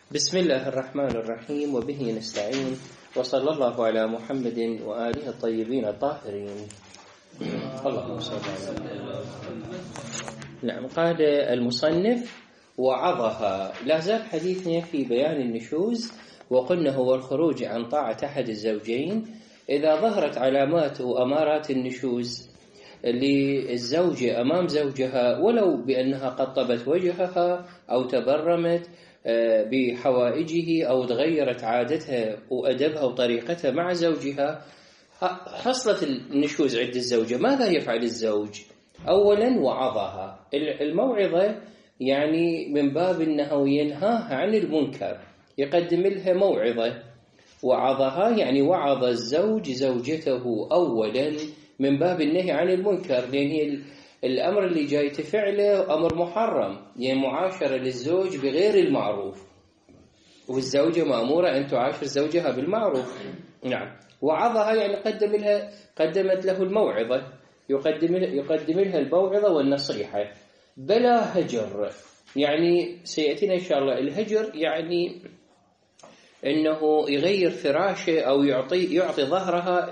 بسم الله الرحمن الرحيم وبه نستعين وصلى الله على محمد وآله الطيبين الطاهرين. اللهم صل على محمد. نعم، قال المصنف وعظها. لا زال حديثنا في بيان النشوز، وقلنا هو الخروج عن طاعة أحد الزوجين إذا ظهرت علامات وأمارات النشوز للزوجة أمام زوجها، ولو بأنها قطبت وجهها أو تبرمت بحوائجه أو تغيرت عادتها وأدبها وطريقتها مع زوجها. حصلت النشوز عند الزوجة، ماذا يفعل الزوج؟ أولا وعظها. الموعظة يعني من باب أنه ينهاها عن المنكر، يقدم لها موعظة. وعظها يعني وعظ الزوج زوجته أولا من باب النهي عن المنكر، لأن الأمر اللي جاي تفعله أمر محرم، يعني معاشرة للزوج بغير المعروف، والزوجة مأمورة أن تعاشر زوجها بالمعروف. نعم، وعظها يعني قدمت له الموعظة، يقدم لها الموعظة والنصيحة بلا هجر. يعني سيأتينا إن شاء الله الهجر، يعني أنه يغير فراشه أو يعطي ظهرها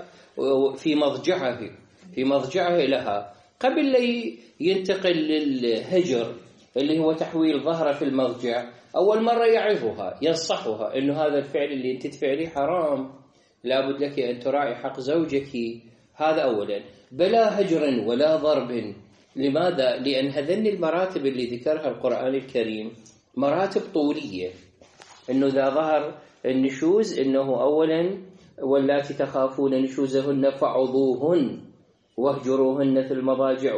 في مضجعه لها قبل لا ينتقل للهجر اللي هو تحويل ظهره في المضجع. أول مرة يعظها، ينصحها أنه هذا الفعل اللي أنت تفعليه حرام، لابد لك أن تراعي حق زوجك. هذا أولا، بلا هجر ولا ضرب. لماذا؟ لأن هذين المراتب اللي ذكرها القرآن الكريم مراتب طولية. أنه إذا ظهر النشوز أنه أولا واللاتي تخافون نشوزهن فعظوهن واهجروهن في المضاجع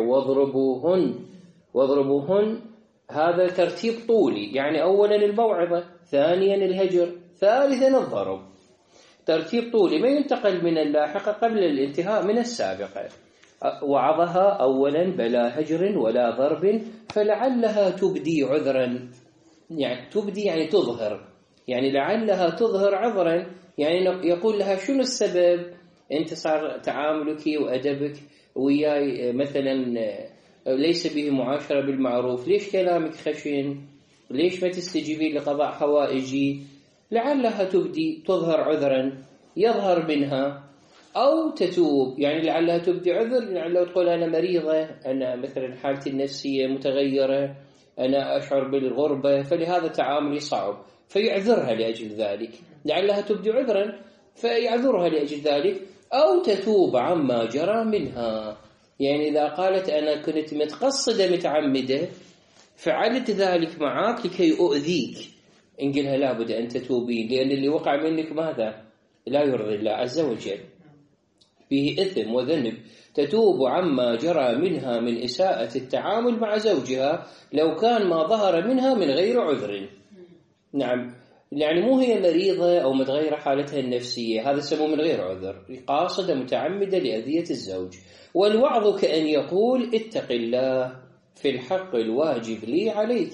واضربوهن. هذا ترتيب طولي، يعني أولا الموعظة، ثانيا الهجر، ثالثا الضرب. ترتيب طولي ما ينتقل من اللاحقة قبل الانتهاء من السابقة. وعظها أولا بلا هجر ولا ضرب فلعلها تبدي عذرا. يعني تبدي يعني تظهر، يعني لعلها تظهر عذرا، يعني يقول لها شنو السبب؟ أنت صار تعاملك وأدبك وياي مثلا ليس به معاشرة بالمعروف، ليش كلامك خشن؟ ليش ما تستجيبين لقضاء حوائجي؟ لعلها تبدي تظهر عذرا يظهر منها، أو تتوب. يعني لعلها تبدي عذر، لعلها تقول أنا مريضة، أنا مثلا حالتي النفسية متغيرة، أنا أشعر بالغربة، فلهذا تعاملي صعب، فيعذرها لأجل ذلك. لعلها تبدي عذرا فيعذرها لأجل ذلك، أو تتوب عما جرى منها. يعني إذا قالت أنا كنت متقصدة متعمدة فعلت ذلك معك لكي أؤذيك، إنقلها لابد أن تتوبين، لأن اللي وقع منك ماذا؟ لا يرضي الله عز وجل، فيه إثم وذنب. تتوب عما جرى منها من إساءة التعامل مع زوجها لو كان ما ظهر منها من غير عذر. نعم، يعني مو هي مريضة أو متغيرة حالتها النفسية، هذا سمو من غير عذر، قاصدة متعمدة لأذية الزوج. والوعظ كأن يقول اتق الله في الحق الواجب لي عليك.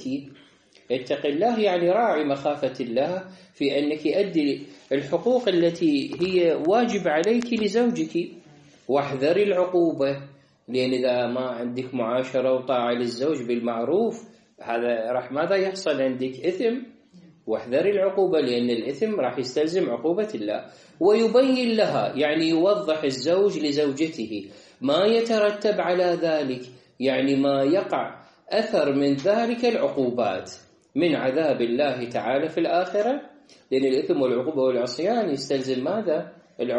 اتق الله يعني راعي مخافة الله في أنك أدي الحقوق التي هي واجب عليك لزوجك، واحذري العقوبة، لأن إذا ما عندك معاشرة وطاعة للزوج بالمعروف هذا راح ماذا يحصل؟ عندك إثم. واحذري العقوبة لأن الإثم راح يستلزم عقوبة الله. ويبين لها يعني يوضح الزوج لزوجته ما يترتب على ذلك، يعني ما يقع أثر من ذلك العقوبات من عذاب الله تعالى في الآخرة، لأن الإثم والعقوبة والعصيان يستلزم ماذا؟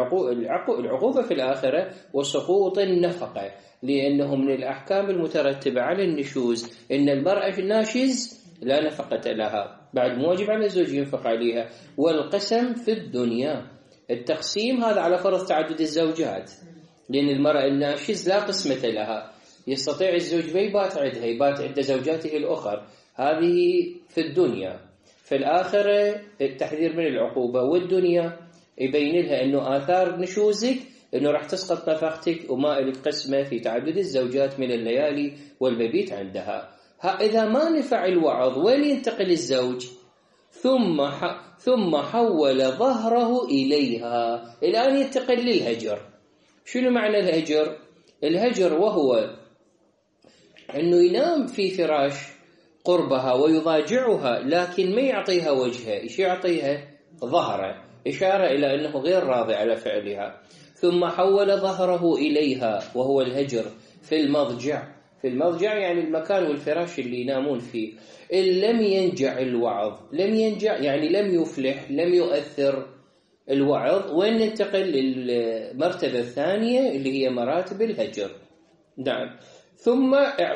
العقوبة في الآخرة وسقوط النفقة، لأنه من الأحكام المترتبة على النشوز إن المرأة الناشز لا نفقة لها، بعد واجب على الزوج ينفق عليها. والقسم في الدنيا، التقسيم هذا على فرض تعدد الزوجات، لأن المرأة الناشز لا قسمة لها، يستطيع الزوج ما يبات عندها، يبات عند زوجاته الأخر، هذه في الدنيا. في الآخرة التحذير من العقوبة، والدنيا يبين لها أنه آثار نشوزك أنه راح تسقط نفقتك وما لك قسمة في تعدد الزوجات من الليالي والمبيت عندها. إذا ما نفع الوعظ وين ينتقل الزوج؟ ثم حول ظهره إليها، الآن ينتقل للهجر. شنو معنى الهجر؟ الهجر وهو أنه ينام في فراش قربها ويضاجعها، لكن ما يعطيها وجهه، إيش يعطيها؟ ظهره، إشارة إلى أنه غير راضي على فعلها. ثم حول ظهره إليها وهو الهجر في المضجع. في المضجع يعني المكان والفراش اللي ينامون فيه. إن لم ينجع الوعظ، لم ينجع يعني لم يفلح، لم يؤثر الوعظ. وين ننتقل للمرتبة الثانية اللي هي مراتب الهجر. نعم. ثم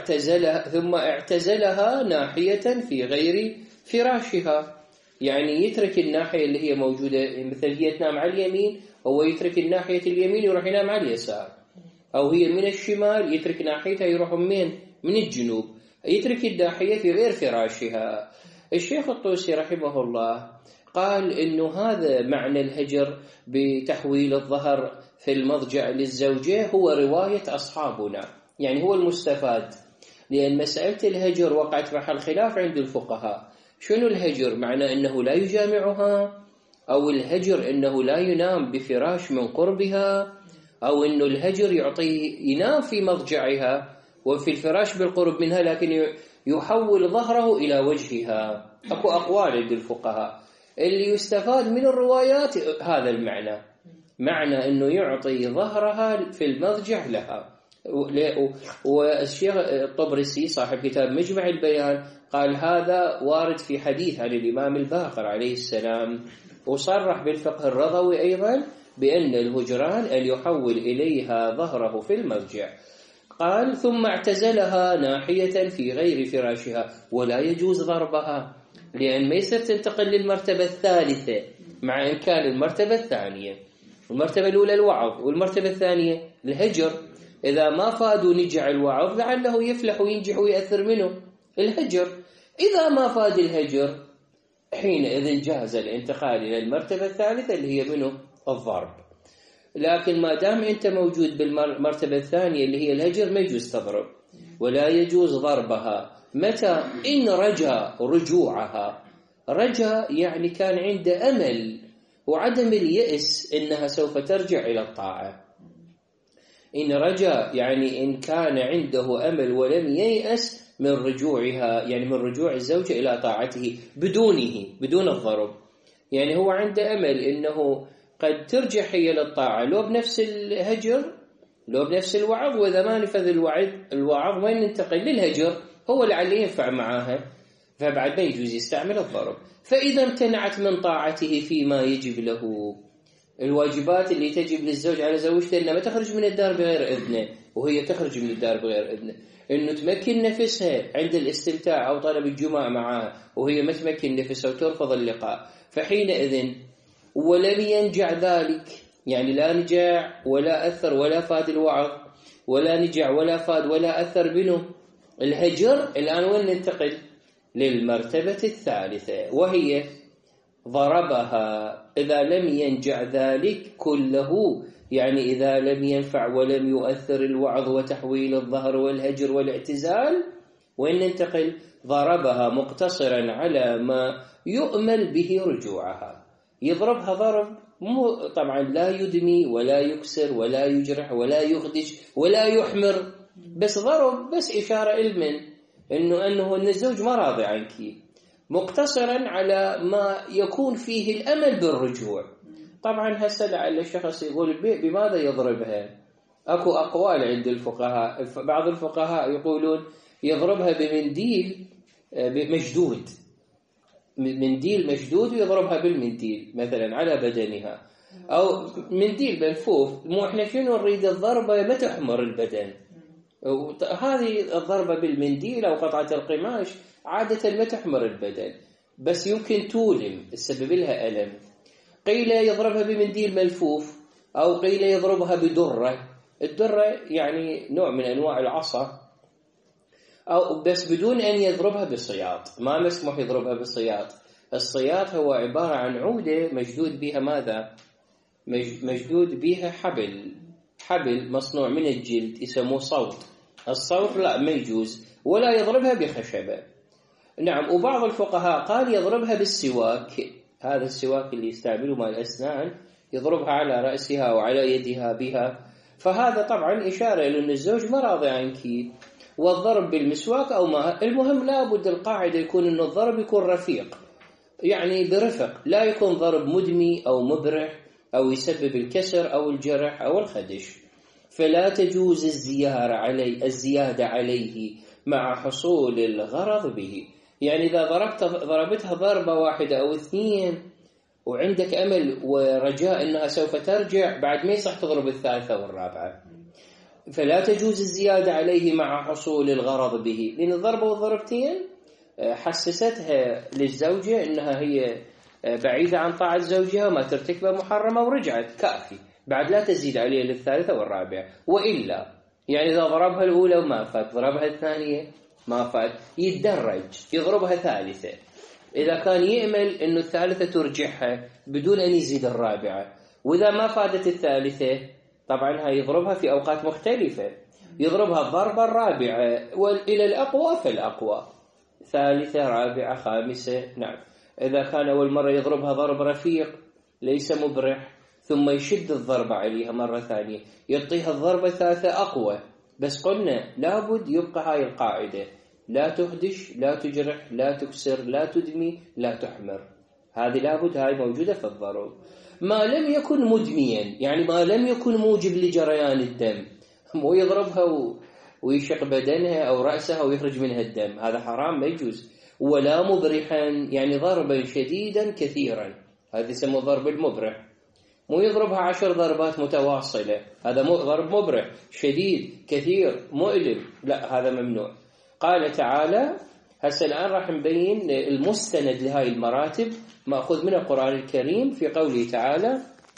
اعتزلها ناحية في غير فراشها، يعني يترك الناحية اللي هي موجودة، مثل هي تنام على اليمين، هو يترك الناحية اليمين يروح ينام على اليسار، أو هي من الشمال يترك ناحيتها يروح من الجنوب، يترك الناحية في غير فراشها. الشيخ الطوسي رحمه الله قال إنه هذا معنى الهجر بتحويل الظهر في المضجع للزوجة هو رواية أصحابنا، يعني هو المستفاد. لأن مسألة الهجر وقعت محل خلاف عند الفقهاء. شنو الهجر؟ معنى أنه لا يجامعها، أو الهجر أنه لا ينام بفراش من قربها، أو أنه الهجر ينام في مضجعها وفي الفراش بالقرب منها، لكن يحول ظهره إلى وجهها. أكو أقوال عند الفقهاء. اللي يستفاد من الروايات هذا المعنى، معنى أنه يعطي ظهرها في المضجع لها. والشيخ الطبرسي صاحب كتاب مجمع البيان قال هذا وارد في حديث عن الإمام الباقر عليه السلام، وصرح بالفقه الرضوي أيضا بأن الهجران أن يحول إليها ظهره في المضجع. قال ثم اعتزلها ناحية في غير فراشها، ولا يجوز ضربها، لأن ما يصير تنتقل للمرتبة الثالثة مع إمكان المرتبة الثانية. المرتبة الأولى الوعظ، والمرتبة الثانية الهجر. إذا ما فادوا نجع الوعظ لعله يفلح وينجح ويأثر منه الهجر. إذا ما فاد الهجر حينئذ جاز الانتقال إلى المرتبة الثالثة اللي هي منه الضرب. لكن ما دام أنت موجود بالمرتبة الثانية اللي هي الهجر ما يجوز تضرب، ولا يجوز ضربها. متى؟ إن رجا رجوعها. رجا يعني كان عنده أمل وعدم اليأس إنها سوف ترجع إلى الطاعة. إن رجا يعني إن كان عنده أمل ولم ييأس من رجوعها، يعني من رجوع الزوجة إلى طاعته بدون الضرب. يعني هو عنده أمل إنه قد ترجع هي للطاعة لو بنفس الهجر لو بنفس الوعظ، وإذا ما نفذ الوعظ وين ننتقل للهجر، هو لعله ينفع معاها، فبعد ما يجوز يستعمل الضرب. فإذا امتنعت من طاعته فيما يجب له، الواجبات اللي تجب للزوج على زوجته إنها ما تخرج من الدار بغير إذنه وهي تخرج من الدار بغير إذنه، إنه تمكن نفسها عند الاستمتاع أو طلب الجماع معها وهي ما تمكن نفسها وترفض اللقاء، فحينئذ ولم ينجع ذلك، يعني لا نجع ولا أثر ولا فاد الوعظ، ولا نجع ولا فاد ولا أثر منه الهجر. الآن وين ننتقل؟ للمرتبة الثالثة وهي ضربها إذا لم ينجع ذلك كله، يعني إذا لم ينفع ولم يؤثر الوعظ وتحويل الظهر والهجر والاعتزال، وين ننتقل؟ ضربها مقتصرا على ما يؤمل به رجوعها. يضربها ضرب طبعا لا يدمي ولا يكسر ولا يجرح ولا يخدش ولا يحمر، بس ضرب، بس إشارة إلمن أنه الزوج ما راضي عنك، مقتصرا على ما يكون فيه الأمل بالرجوع. طبعا هسه لعل الشخص يقول بماذا يضربها؟ أكو أقوال عند الفقهاء. بعض الفقهاء يقولون يضربها بمنديل مشدود، منديل مشدود ويضربها بالمنديل مثلا على بدنها، أو منديل ملفوف. مو احنا شنو نريد؟ الضربة ما تحمر البدن. هذه الضربة بالمنديل أو قطعة القماش عادة ما تحمر البدن، بس يمكن تؤلم، تسبب لها ألم. قيل يضربها بمنديل ملفوف، أو قيل يضربها بدرة. الدرة يعني نوع من أنواع العصا، أو بس بدون أن يضربها بالصياط، ما مسموح يضربها بالصياط. الصياط هو عبارة عن عودة مشدود بها ماذا؟ مشدود بها حبل مصنوع من الجلد يسموه صوت. الصوت لا ما يجوز، ولا يضربها بخشبة. نعم. وبعض الفقهاء قال يضربها بالسواك، هذا السواك اللي يستعمله مع الأسنان، يضربها على رأسها وعلى يدها بها. فهذا طبعا إشارة إلى أن الزوج ما راضي عنك، والضرب بالمسواك أو ما، المهم لابد القاعدة يكون إنه الضرب يكون رفيق، يعني برفق، لا يكون ضرب مدمي أو مبرح أو يسبب الكسر أو الجرح أو الخدش. فلا تجوز الزيادة عليه مع حصول الغرض به. يعني إذا ضربتها ضربة واحدة أو اثنين وعندك أمل ورجاء أنها سوف ترجع، بعد ما يصح تضرب الثالثة والرابعة. فلا تجوز الزيادة عليه مع حصول الغرض به، لأن الضربة والضربتين حسستها للزوجة أنها هي بعيدة عن طاعة زوجها، ما ترتكب محرمة ورجعت، كافي، بعد لا تزيد عليه للثالثة والرابعة. وإلا يعني إذا ضربها الأولى وما فات، ضربها الثانية ما فات، يتدرج يضربها ثالثة، إذا كان يأمل أن الثالثة ترجعها بدون أن يزيد الرابعة. وإذا ما فادت الثالثة طبعا يضربها في أوقات مختلفة، يضربها الضربة الرابعة وإلى الأقوى فالأقوى، ثالثة رابعة خامسة. نعم، إذا كان أول مرة يضربها ضرب رفيق ليس مبرح، ثم يشد الضربة عليها مرة ثانية، يعطيها الضربة الثالثة أقوى. بس قلنا لابد يبقى هاي القاعدة: لا تخدش، لا تجرح، لا تكسر، لا تدمي، لا تحمر. هذه لابد، هاي موجودة في الضرب. ما لم يكن مدميا، يعني ما لم يكن موجب لجريان الدم، مو يضربها ويشق بدنها أو رأسها ويخرج منها الدم، هذا حرام ما يجوز. ولا مبرحا، يعني ضربا شديدا كثيرا، هذا يسمى ضرب المبرح. مو يضربها 10 ضربات متواصلة، هذا ضرب مبرح شديد كثير مؤلم، لا هذا ممنوع. قال تعالى، هسه الآن راح نبين المستند لهاي المراتب مأخوذ من القرآن الكريم في قوله تعالى: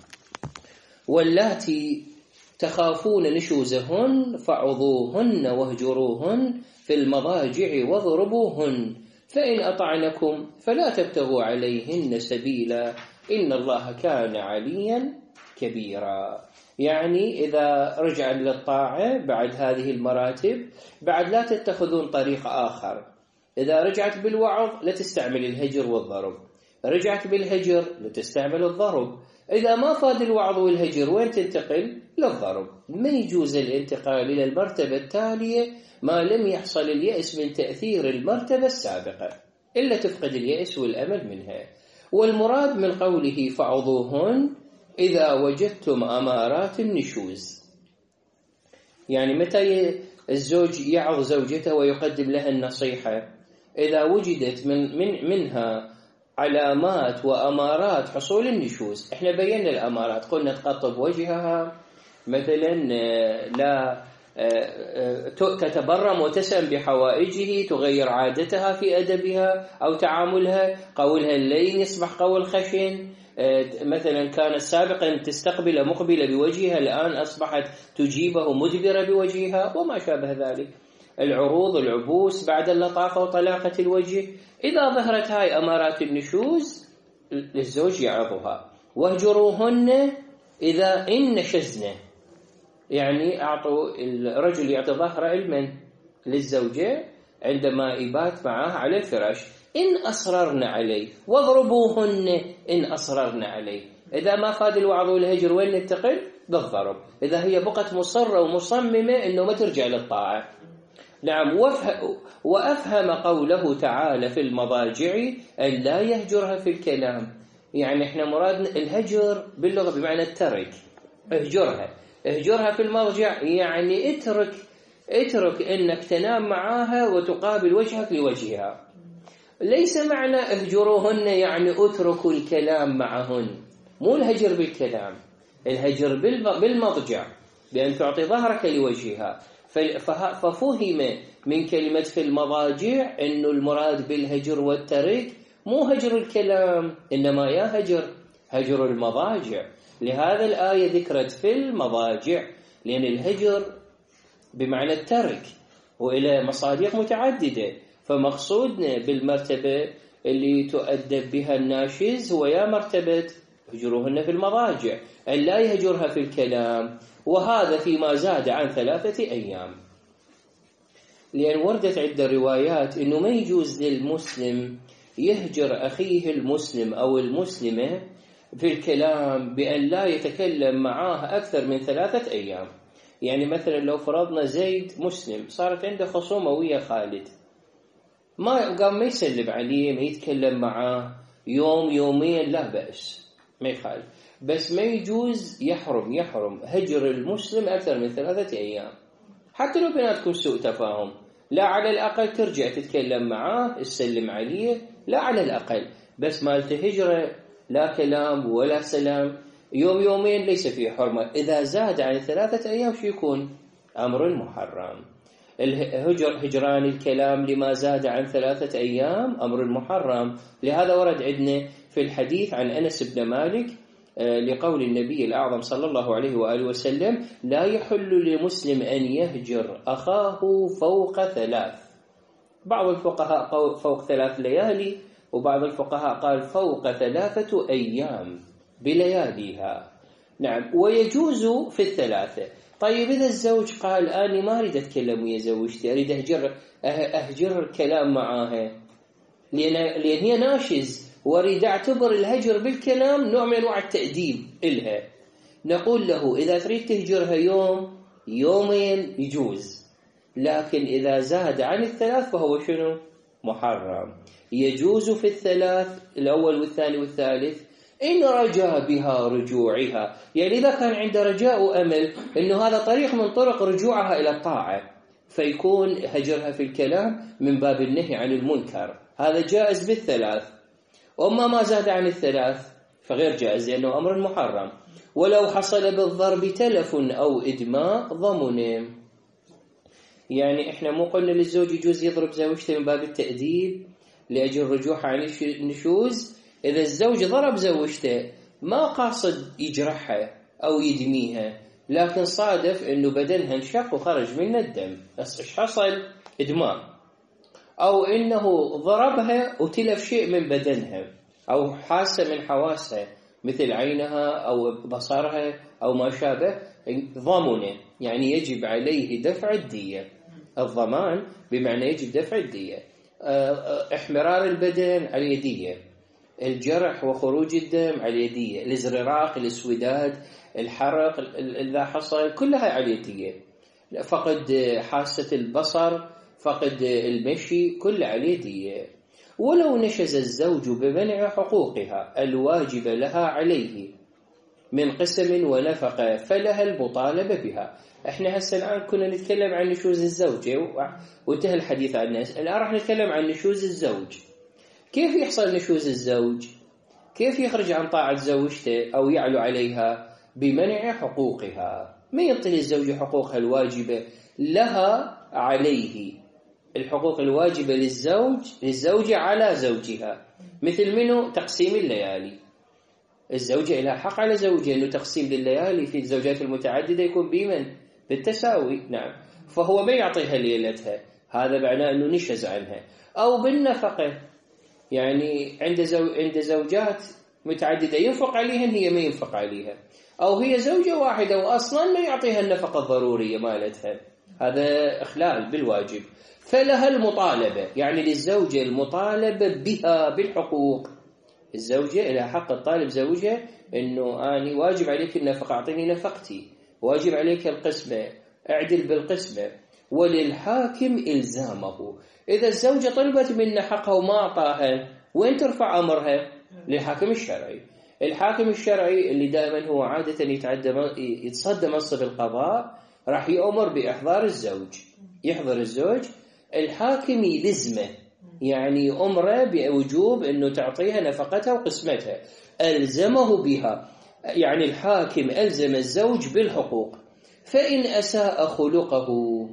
واللاتي تخافون نشوزهن فعظوهن واهجروهن في المضاجع واضربوهن فإن أطعنكم فلا تبتغوا عليهن سبيلا إن الله كان عليا كبيرا. يعني إذا رجع للطاعة بعد هذه المراتب، بعد لا تتخذون طريق آخر. إذا رجعت بالوعظ لا تستعمل الهجر والضرب، رجعت بالهجر لا تستعمل الضرب. إذا ما فاد الوعظ والهجر وين تنتقل؟ للضرب. ما يجوز الانتقال إلى المرتبة التالية ما لم يحصل اليأس من تأثير المرتبة السابقة، إلا تفقد اليأس والأمل منها. والمراد من قوله فعظوهن إذا وجدتم أمارات النشوز، يعني متى الزوج يعظ زوجته ويقدم لها النصيحة؟ إذا وجدت منها علامات وأمارات حصول النشوز. احنا بينا الأمارات، قلنا تقطب وجهها مثلا، لا تتبرم وتسأم بحوائجه، تغير عادتها في أدبها أو تعاملها، قولها اللين يصبح قول خشن، مثلا كانت سابقا تستقبل مقبلة بوجهها الآن أصبحت تجيبه مدبرة بوجهها وما شابه ذلك. العروض، العبوس بعد اللطافة وطلاقة الوجه. إذا ظهرت هاي أمارات النشوز للزوج يعظها. واهجروهن إذا إن نشزن، يعني أعطوا الرجل يعطي ظهر علما للزوجة عندما يبات معها على الفراش إن أصررن عليه، واضربوهن إن أصررن عليه. إذا ما فاد الوعظ والهجر وين ننتقل؟ بالضرب، إذا هي بقت مصرة ومصممة إنه ما ترجع للطاعة. نعم. وأفهم قوله تعالى في المضاجع أن لا يهجرها في الكلام، يعني إحنا مرادنا الهجر باللغة بمعنى الترك. اهجرها في المضجع، يعني اترك إنك تنام معاها وتقابل وجهك لوجهها. ليس معنى اهجروهن يعني اتركوا الكلام معهن، مو الهجر بالكلام، الهجر بالمضجع، بأن تعطي ظهرك لوجهها. ففهم من كلمة في المضاجع أنه المراد بالهجر والترك مو هجر الكلام، إنما يا هجر المضاجع. لهذا الآية ذكرت في المضاجع، لأن الهجر بمعنى الترك وإلى مصادق متعددة. فمقصودنا بالمرتبة اللي تؤدب بها الناشز هو يا مرتبة هجروهن في المضاجع، أن لا يهجرها في الكلام، وهذا فيما زاد عن 3 أيام. لأن وردت عدة روايات أنه ما يجوز للمسلم يهجر أخيه المسلم أو المسلمة في الكلام بأن لا يتكلم معاه أكثر من 3 أيام. يعني مثلا لو فرضنا زيد مسلم صارت عنده خصومة ويا خالد، ما قام ما يسلم عليه، ما يتكلم معاه يوم يومين لا بأس، ما يخالف، بس ما يجوز يحرم هجر المسلم أكثر من 3 أيام، حتى لو بيناتكم سوء تفاهم، لا على الأقل ترجع تتكلم معاه تسلم عليه، لا على الأقل، بس مالته هجرة لا كلام ولا سلام يوم يومين ليس فيه حرمة. إذا زاد عن 3 أيام شو يكون؟ أمر محرم. هجران الكلام لما زاد عن 3 أيام أمر محرم. لهذا ورد عندنا في الحديث عن أنس بن مالك لقول النبي الأعظم صلى الله عليه وآله وسلم: لا يحل لمسلم أن يهجر أخاه فوق 3. بعض الفقهاء فوق 3 ليالي، وبعض الفقهاء قال فوق 3 أيام بلياليها. نعم، ويجوز في 3. طيب إذا الزوج قال أنا ما أريد أتكلم ويا زوجتي، أريد أهجر الكلام معاها لأن هي ناشز، وأريد أعتبر الهجر بالكلام نوع من أنواع التأديب إلها، نقول له إذا تريد تهجرها يوم يومين يجوز، لكن إذا زاد عن 3 فهو شنو؟ محرم. يجوز في 3 الأول والثاني والثالث إن رجا بها رجوعها، يعني إذا كان عنده رجاء وأمل إنه هذا طريق من طرق رجوعها إلى الطاعة، فيكون هجرها في الكلام من باب النهي عن المنكر، هذا جائز بال3. وما ما زاد عن 3 فغير جائز لأنه أمر محرم. ولو حصل بالضرب تلف أو إدماء ضمن، يعني إحنا مو قلنا للزوج يجوز يضرب زوجته من باب التأديب لأجل رجوعها عن النشوز؟ إذا الزوج ضرب زوجته ما قاصد يجرحها أو يدميها، لكن صادف إنه بدنها انشق وخرج منه الدم، بس إيش حصل؟ إدماء، أو إنه ضربها وتلف شيء من بدنها أو حاسة من حواسها مثل عينها أو بصرها أو ما شابه، ضمنه، يعني يجب عليه دفع الدية. الضمان بمعنى يجب دفع الدية. احمرار البدن على دية، الجرح وخروج الدم على دية، الازرراق، الاسوداد، الحرق إذا حصل كلها على دية، فقد حاسة البصر، فقد المشي، كل على دية. ولو نشز الزوج بمنع حقوقها الواجب لها عليه من قسم ونفقة فلها المطالبة بها. احنا هسه الآن كنا نتكلم عن نشوز الزوجة وانتهى الحديث عن الناس، الآن راح نتكلم عن نشوز الزوج. كيف يحصل نشوز الزوج؟ كيف يخرج عن طاعة زوجته أو يعلو عليها؟ بمنع حقوقها، ما يعطي الزوج حقوقها الواجبة لها عليه. الحقوق الواجبة للزوجة على زوجها، مثل منه تقسيم الليالي. الزوجة لها حق على زوجها أنه تقسيم لليالي في الزوجات المتعددة يكون بمن؟ بالتساوي. نعم، فهو ما يعطيها ليلتها، هذا معناه أنه نشز عنها. أو بالنفقة، يعني عند زوجات متعددة ينفق عليهن، هي ما ينفق عليها، أو هي زوجة واحدة وأصلا ما يعطيها النفقة الضرورية مالتها، هذا إخلال بالواجب، فلها المطالبة، يعني للزوجة المطالبة بها بالحقوق. الزوجة لها حق الطالب زوجها إنه أنا واجب عليك النفقة، أعطيني نفقتي، واجب عليك القسمة، أعدل بالقسمة. وللحاكم إلزامه، إذا الزوجة طلبت منه حقها وما أعطاها، وين ترفع أمرها؟ للحاكم الشرعي. الحاكم الشرعي اللي دائما هو عادة يتصدى منصب القضاء راح يأمر بإحضار الزوج، يحضر الزوج، الحاكم يلزمه، يعني أمره بوجوب أنه تعطيها نفقتها وقسمتها، ألزمه بها، يعني الحاكم ألزم الزوج بالحقوق. فإن أساء خلقه،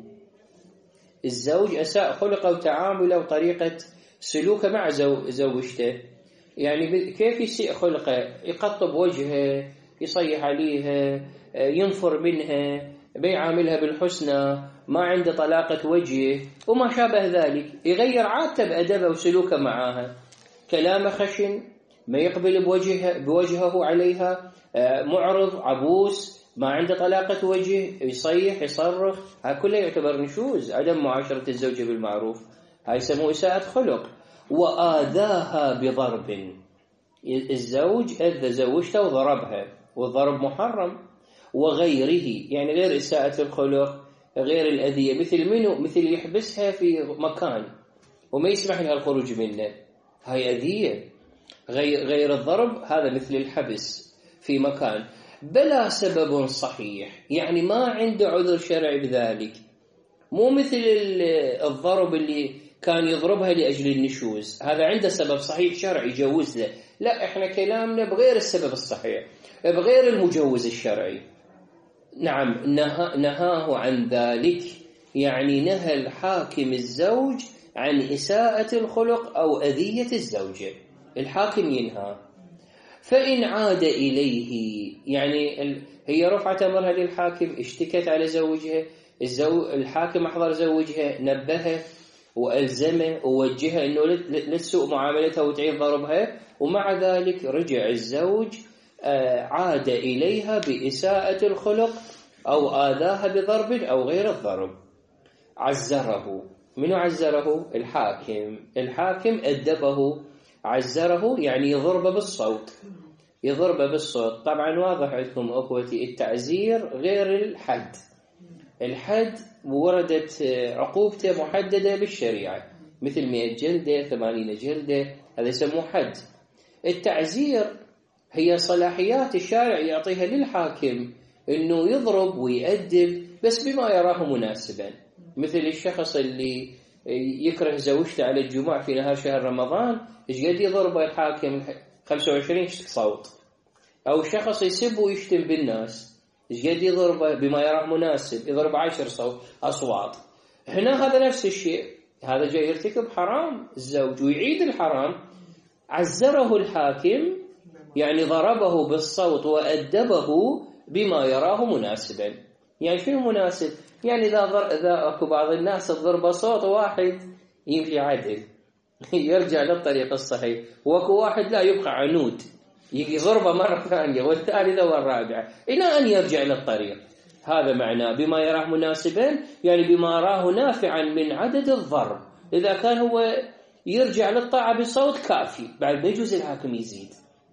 الزوج أساء خلقه وتعامله وطريقة سلوكه مع زوجته، يعني كيف يسيء خلقه؟ يقطب وجهه، يصيح عليها، ينفر منها، بيعاملها بالحسنى، ما عنده طلاقة وجه وما شابه ذلك، يغير عادته بأدبه وسلوكه معها، كلامه خشن، ما يقبل بوجهه عليها، معرض، عبوس، ما عنده طلاقة وجه، يصيح، يصرخ، هذا كله يعتبر نشوز، عدم معاشرة الزوجة بالمعروف، هاي يسموه إساءة خلق. وآذاها بضرب، الزوج أذى زوجته وضربها، والضرب محرم. وغيره، يعني غير إساءة الخلق، غير الأذية، مثل منه؟ مثل يحبسها في مكان وما يسمح لها الخروج منه، هاي أذية. غير الضرب هذا مثل الحبس في مكان بلا سبب صحيح، يعني ما عنده عذر شرعي بذلك، مو مثل الضرب اللي كان يضربها لأجل النشوز، هذا عنده سبب صحيح شرعي يجوز له. لا، احنا كلامنا بغير السبب الصحيح، بغير المجوز الشرعي. نعم، نهاه عن ذلك، يعني نهى الحاكم الزوج عن إساءة الخلق أو أذية الزوجة، الحاكم ينهى. فإن عاد إليه، يعني هي رفعت أمرها للحاكم، اشتكت على زوجها، الحاكم أحضر زوجها، نبهه وألزمه ووجهه أنه لتسوء معاملتها وتعيد ضربها، ومع ذلك رجع الزوج عاد إليها بإساءة الخلق أو آذاها بضرب أو غير الضرب، عزره. منو عزره؟ الحاكم أدبه، عزره يعني يضرب بالصوت، طبعا واضح عندكم أخوتي، التعزير غير الحد. الحد وردت عقوبته محددة بالشريعة، مثل 100 جلدة 80 جلدة، هذا يسموه حد. التعزير هي صلاحيات الشارع يعطيها للحاكم انه يضرب ويؤدب بس بما يراه مناسبا، مثل الشخص اللي يكره زوجته على الجمعة في نهار شهر رمضان، ايش قد يضرب الحاكم 25 صوت، او شخص يسب ويشتم بالناس ايش قد يضربه بما يراه مناسب، يضرب 10 اصوات. هنا هذا نفس الشيء، هذا جاي يرتكب حرام الزوج ويعيد الحرام، عزره الحاكم يعني ضربه بالصوت وأدبه بما يراه مناسبا. يعني شنو مناسب؟ يعني إذا أكو بعض الناس تضرب صوت واحد يمشي عدل يرجع للطريق الصحيح، وأكو واحد لا يبقى عنود يضربه مرة ثانية والثالثة والرابعة إلى أن يرجع للطريق. هذا معناه بما يراه مناسبا، يعني بما يراه نافعا من عدد الضرب. إذا كان هو يرجع للطاعة بصوت كافي، بعد ما يجوز الحاكم يزيد،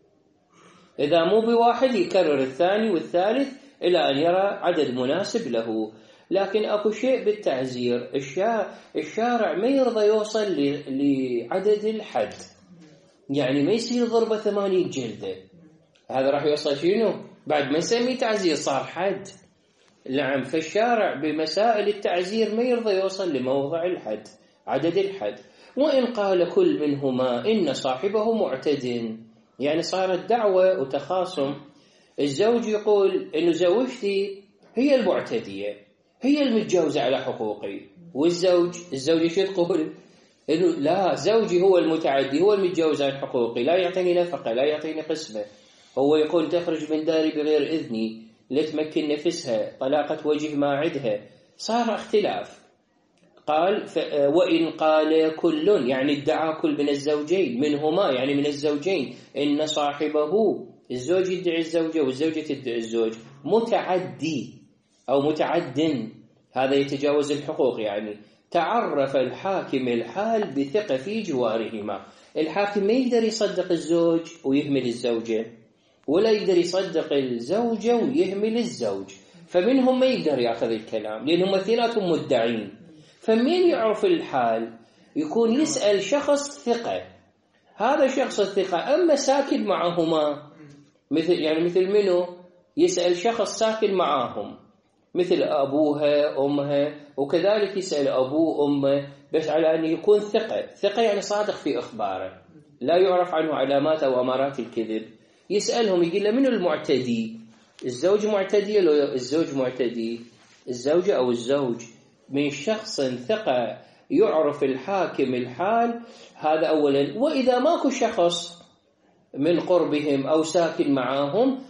إذا مو بواحد يكرر الثاني والثالث إلى أن يرى عدد مناسب له. لكن أكو شيء بالتعزير، الشارع ما يرضى يوصل لعدد الحد، يعني ما يصير ضربة 80 جلدة، هذا راح يوصل شنو؟ بعد ما نسميه تعزير صار حد. نعم، فالشارع بمسائل التعزير ما يرضى يوصل لموضع الحد، عدد الحد. وإن قال كل منهما إن صاحبه معتد، يعني صارت دعوة وتخاصم، الزوج يقول إنه زوجتي هي المعتدية، هي المتجاوزة على حقوقي، والزوج ايش تقول؟ إنه لا، زوجي هو المتعدي، هو المتجاوز عن حقوقي، لا يعطيني نفقة، لا يعطيني قسمة، هو يقول تخرج من داري بغير إذني، لا تمكن نفسها، طلاقة وجه ما عدها، صار اختلاف. قال وإن قال كل، يعني ادعى كل من الزوجين منهما، يعني من الزوجين، إن صاحبه، الزوج يدعي الزوجة والزوجة تدعي الزوج، متعدي أو متعد، هذا يتجاوز الحقوق، يعني تعرف الحاكم الحال بثقة في جوارهما. الحاكم ما يقدر يصدق الزوج ويهمل الزوجة، ولا يقدر يصدق الزوجة ويهمل الزوج، فمنهم ما يقدر يأخذ الكلام لأنهم اثنيناتهم مدعين. فمين يعرف الحال؟ يكون يسأل شخص ثقة، هذا شخص الثقة أما ساكن معهما، مثل منه؟ يسأل شخص ساكن معاهم مثل أبوها أمها، وكذلك يسأل أبوه أمه، بس على أن يكون ثقة يعني صادق في إخباره، لا يعرف عنه علامات أو أمارات الكذب. يسألهم يقول له منو المعتدي؟ الزوج معتدي لو الزوج معتدي؟ الزوجة أو الزوج؟ من شخص ثقة يعرف الحاكم الحال، هذا أولا. وإذا ماكو شخص من قربهم أو ساكن معاهم،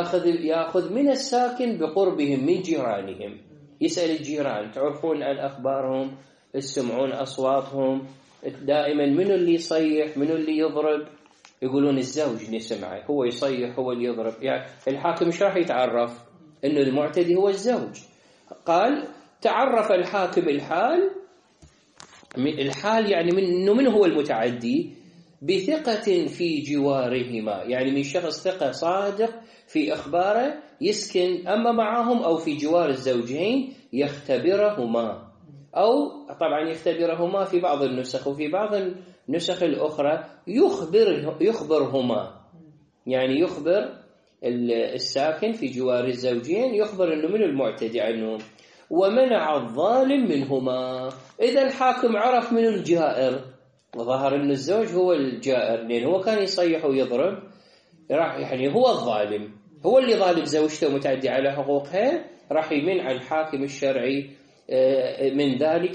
يأخذ من الساكن بقربهم من جيرانهم، يسأل الجيران، تعرفون عن أخبارهم، تسمعون أصواتهم، دائما منو اللي يصيح منو اللي يضرب؟ يقولون الزوج نسمعه، هو يصيح هو اللي يضرب. يعني الحاكم مش راح يتعرف إنه المعتدي هو الزوج. قال تعرف الحاكم الحال يعني إنه من هو المتعدي، بثقة في جوارهما، يعني من شخص ثقة صادق في أخباره يسكن أما معهم أو في جوار الزوجين يختبرهما، أو طبعا يختبرهما في بعض النسخ، وفي بعض النسخ الأخرى يخبرهما، يعني يخبر الساكن في جوار الزوجين يخبر أنه من المعتدي عنهم. ومنع الظالم منهما، إذا الحاكم عرف من الجائر وظهر أن الزوج هو الجائر، لأن هو كان يصيح ويضرب، راح يعني هو الظالم، هو اللي ظالم زوجته ومتعدي على حقوقها، راح يمنع الحاكم الشرعي من ذلك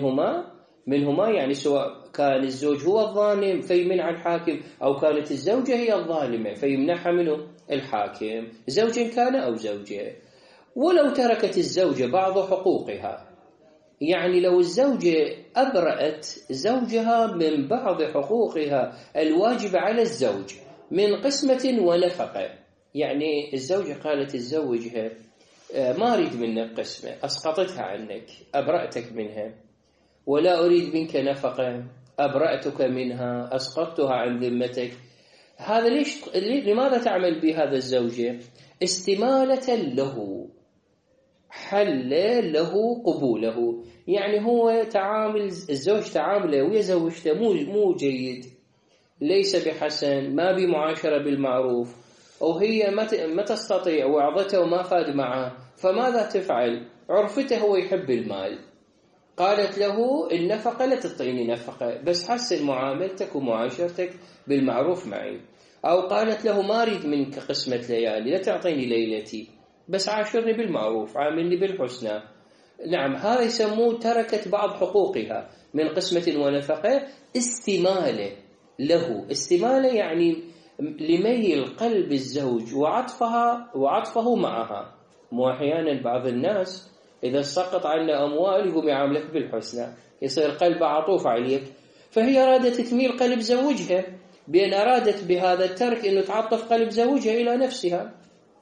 منهما، يعني سواء كان الزوج هو الظالم فيمنع الحاكم، أو كانت الزوجة هي الظالمة فيمنعها منه الحاكم، زوج كان أو زوجة. ولو تركت الزوجة بعض حقوقها، يعني لو الزوجة أبرأت زوجها من بعض حقوقها الواجبة على الزوج من قسمة ونفقة، يعني الزوجة قالت تزوجها ما أريد منك قسمة، أسقطتها عنك، أبرأتك منها، ولا أريد منك نفقة، أبرأتك منها، أسقطتها عن ذمتك. هذا لماذا تعمل بهذا الزوجة؟ استمالة له، حل له قبوله، يعني هو تعامل الزوج تعامله ويا زوجته مو جيد، ليس بحسن، ما بمعاشرة بالمعروف، وهي ما تستطيع، وعظته وما فاد معه، فماذا تفعل؟ عرفته هو يحب المال، قالت له النفقة لا تعطيني نفقة، بس حسن معاملتك ومعاشرتك بالمعروف معي، أو قالت له ما أريد منك قسمة ليالي، لا تعطيني ليلتي، بس عاشرني بالمعروف، عاملني بالحسنى. نعم، هذا يسموه تركت بعض حقوقها من قسمة ونفقة، استمالة له، استمالة يعني لميل قلب الزوج وعطفه معها. مو أحيانا بعض الناس إذا سقط عنا أموال يقوم يعاملك بالحسنى، يصير قلبه عطوف عليك، فهي أرادت تميل قلب زوجها، بأن أرادت بهذا الترك أنه تعطف قلب زوجها إلى نفسها.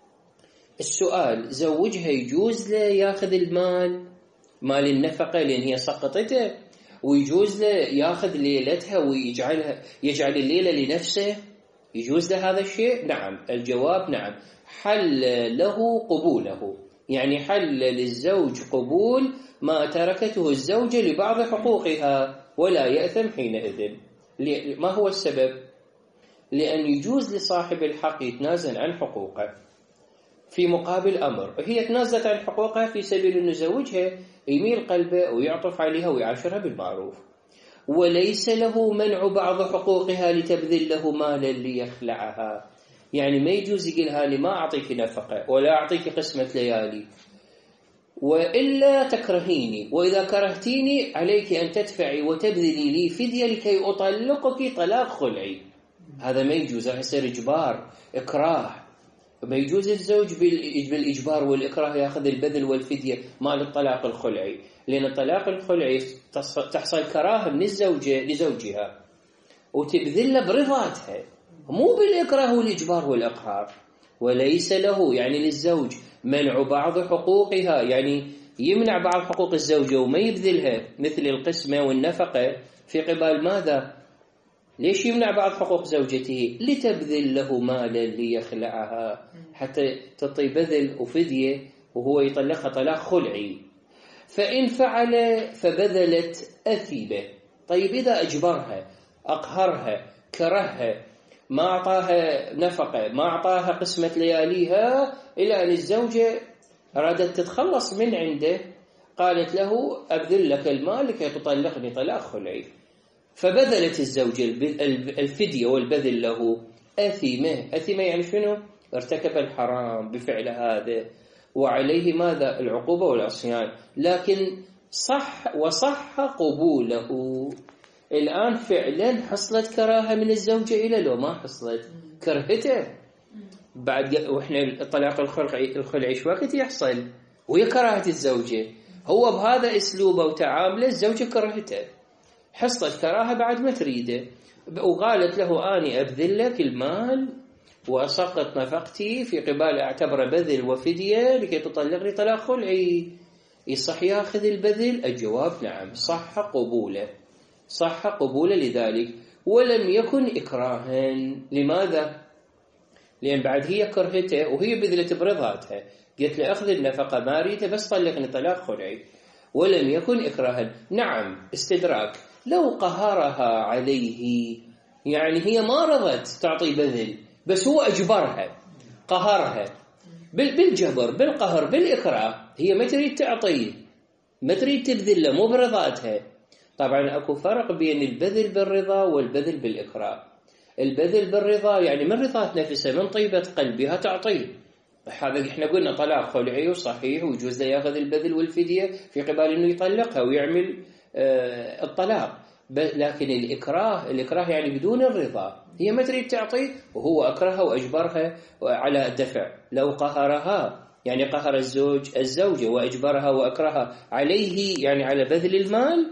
السؤال، زوجها يجوز له ياخذ مال النفقة لأن هي سقطته، ويجوز له ياخذ ليلتها يجعل الليلة لنفسه؟ يجوز له هذا الشيء؟ نعم، الجواب نعم. حل له قبوله، يعني حل للزوج قبول ما تركته الزوجة لبعض حقوقها، ولا يأثم حينئذ. ما هو السبب؟ لأن يجوز لصاحب الحق يتنازل عن حقوقه في مقابل أمر، هي تنازلت عن حقوقها في سبيل أن زوجها يميل قلبه ويعطف عليها ويعاشرها بالمعروف، وليس له منع بعض حقوقها لتبذل له مالا ليخلعها، يعني ما يجوز يقولها لي ما أعطيك نفقة ولا أعطيك قسمة ليالي، وإلا تكرهيني، وإذا كرهتيني عليك أن تدفعي وتبذلي لي فدية لكي أطلقك طلاق خلعي. هذا ما يجوز، راح يصير إجبار، إكراه. ما يجوز الزوج بالإجبار والإكراه يأخذ البذل والفدية مال الطلاق الخلعي، لأن الطلاق الخلعي تحصل كراهة من الزوجة لزوجها وتبذل برضاتها، مو بالإكراه والإجبار والإقهار. وليس له، يعني للزوج، منع بعض حقوقها، يعني يمنع بعض حقوق الزوجة وما يبذلها مثل القسمة والنفقة في قبال ماذا؟ ليش يمنع بعض حقوق زوجته؟ لتبذل له مالا ليخلعها، حتى تعطي بذل وفدية وهو يطلقها طلاق خلعي. فإن فعل فبذلت أثيبة. طيب إذا أجبرها، أقهرها، كرهها، ما أعطاها نفقة، ما أعطاها قسمة لياليها، إلى أن الزوجة أرادت تتخلص من عنده، قالت له أبذل لك المال لكي تطلقني طلاق خلعي، فبذلت الزوجة الفدية والبذل له، أثمة يعني شنو؟ ارتكب الحرام بفعل هذا، وعليه ماذا؟ العقوبة والعصيان. لكن وصح قبوله. الآن فعلا حصلت كراهة من الزوجة إلى لو ما حصلت؟ كرهته بعد، وإحنا الطلاق الخلعي شو وقت يحصل؟ وهي كراهة الزوجة، هو بهذا أسلوبه وتعامله الزوجة كرهته، حصلت كراهة بعد ما تريده، وقالت له أني أبذل لك المال وأسقط نفقتي في قبال أعتبر بذل وفدية لكي تطلقني طلاق خلعي. يصح ياخذ البذل؟ الجواب نعم، صح قبوله لذلك. ولم يكن إكراها. لماذا؟ لأن بعد هي كرهته وهي بذلت برضاتها، قلت له أخذ النفقة ما أريده بس طلقني طلاق خلعي، ولم يكن إكراها. نعم استدراك، لو قهرها عليه، يعني هي ما رضت تعطي بذل بس هو أجبرها، قهرها بالجبر بالقهر بالإكراه، هي ما تريد تعطيه، ما تريد تبذل مو برضاتها. طبعا أكو فرق بين البذل بالرضا والبذل بالإكراه. البذل بالرضا يعني من رضات نفسها من طيبة قلبها تعطيه، هذا احنا قلنا طلاق خلعي وصحيح ويجوز له ياخذ البذل والفدية في قبال انه يطلقها ويعمل الطلاق. لكن الإكراه يعني بدون الرضا، هي ما تريد تعطيه وهو أكرهها وأجبرها على الدفع. لو قهرها يعني قهر الزوجة وأجبرها وأكرهها عليه يعني على بذل المال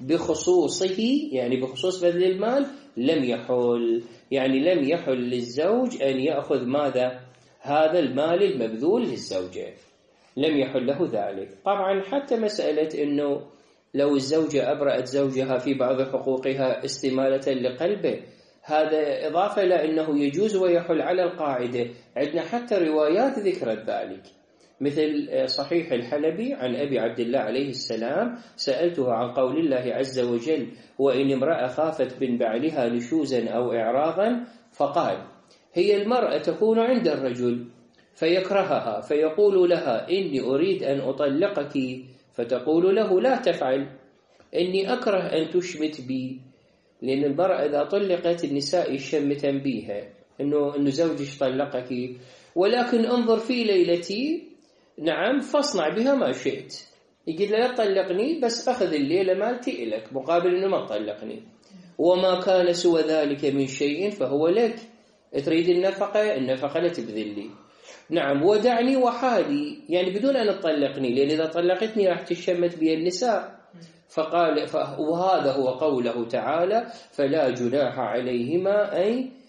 بخصوصه، يعني بخصوص بذل المال، لم يحل، يعني لم يحل للزوج أن يأخذ ماذا؟ هذا المال المبذول للزوجة، لم يحل له ذلك. طبعا حتى مسألة أنه لو الزوجة أبرأت زوجها في بعض حقوقها استمالة لقلبه، هذا إضافة لأنه يجوز ويحل على القاعدة. عندنا حتى روايات ذكرت ذلك، مثل صحيح الحلبي عن أبي عبد الله عليه السلام: سألته عن قول الله عز وجل: وإن امرأة خافت من بعلها نشوزا أو إعراضا، فقال: هي المرأة تكون عند الرجل فيكرهها فيقول لها: إني أريد أن أطلقك، فتقول له: لا تفعل، إني أكره أن تشمت بي. لأن المرأة إذا طلقت النساء يشمتن بيها إنه زوجك طلقك، ولكن انظر في ليلتي، نعم، فاصنع بها ما شئت. يقول لا تطلقني بس أخذ الليلة مالتي إلك مقابل إنه ما تطلقني، وما كان سوى ذلك من شيء فهو لك. تريد النفقة لا تبذلي، نعم، ودعني وحالي، يعني بدون أن تطلقني، لأن إذا طلقتني راح تشمت بي النساء. فقال وهذا هو قوله تعالى: فلا جناح عليهما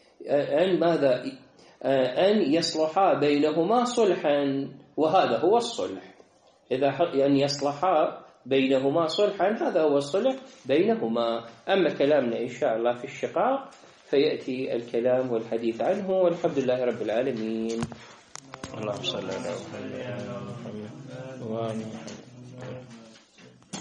أن ماذا؟ أن يصلحا بينهما صلحا، وهذا هو الصلح. إذا أن يصلحا بينهما صلحا، هذا هو الصلح بينهما. أما كلامنا إن شاء الله في الشقاق فيأتي الكلام والحديث عنه، والحمد لله رب العالمين. اللهم صل على محمد وعلى آل محمد.